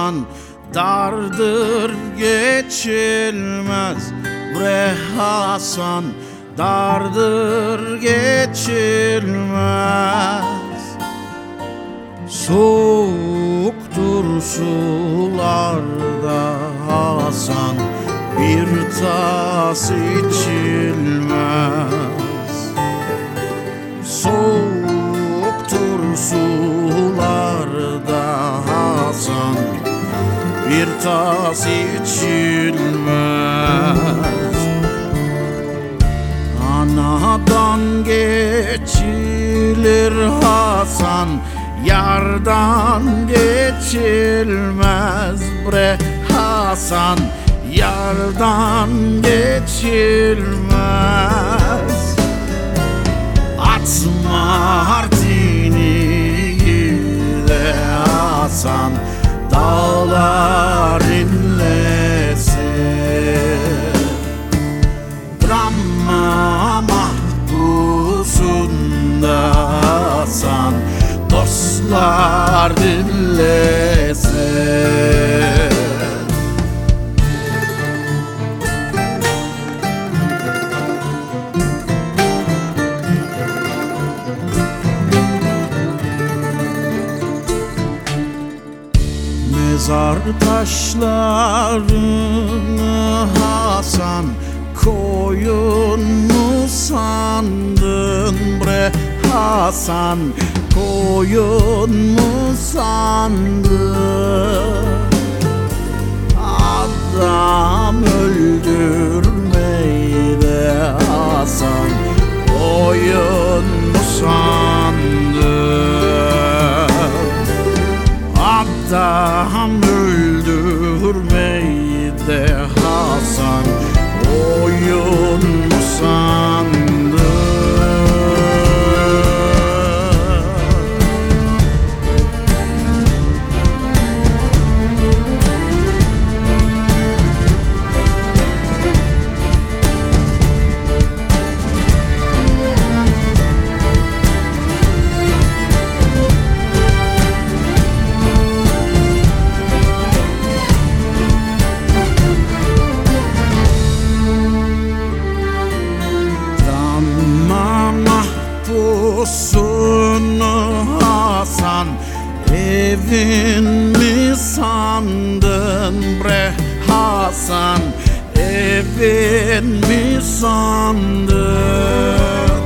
Hasan, dardır geçilmez bre Hasan, dardır geçilmez. Soğuktur sularda Hasan, bir tas içilmez. Soğuktur sularda Hasan, bir tas içilmez. Anadan geçilir Hasan, yardan geçilmez bre Hasan, yardan geçilmez. Atma Artini de Hasan, dağlar inlesin. Drama mahpusunda Hasan, dostlar dinlesin. Mezar taşlarını Hasan, koyun mu sandın bre Hasan, koyun mu sandın? Adam öldürmeyi de Hasan, koyun mu sandın? Adam öldürmeyi de Hasan, oyun mu sandın? Mahpusunu Hasan, evin mi sandın bre Hasan, evin mi sandın?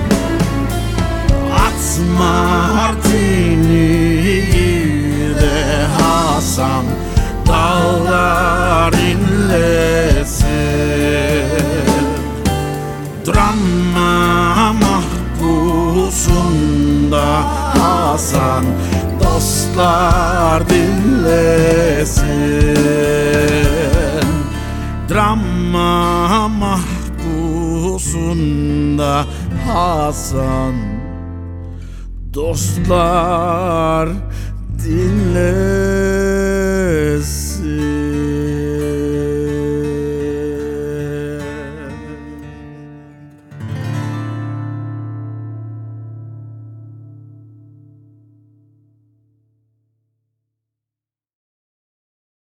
Atma Artini de Hasan, dağlar inlesin. Drama mahpusunda Hasan, dostlar dinlesin. Drama mahpusunda Hasan, dostlar dinlesin.